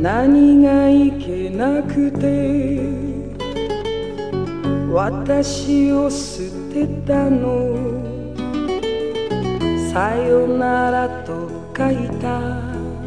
何がいけなくて私を捨てたの、さよならと書いた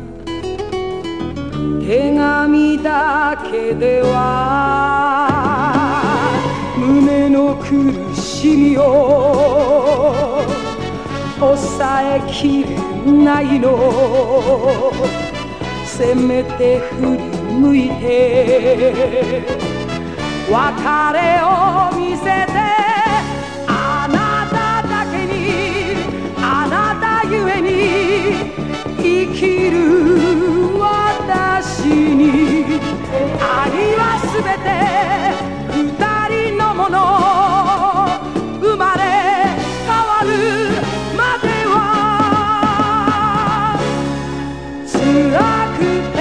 手紙だけでは胸の苦しみを抑えきれないの、せめて振り向いて別れを見せて、あなただけにあなたゆえに生きる私に、愛はすべて二人のもの、生まれ変わるまでは辛くて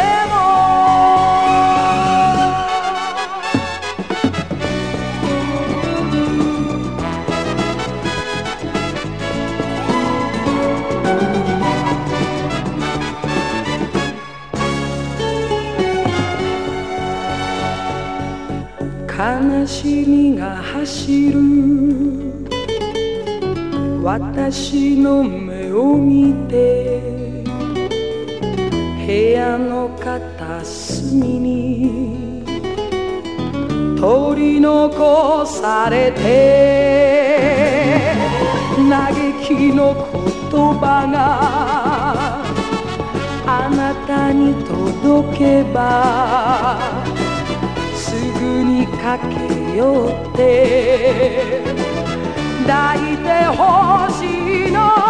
悲しみが走る私の目を見て、部屋の片隅に取り残されて、嘆きの言葉があなたに届けばすぐに駆け寄って抱いてほしいの。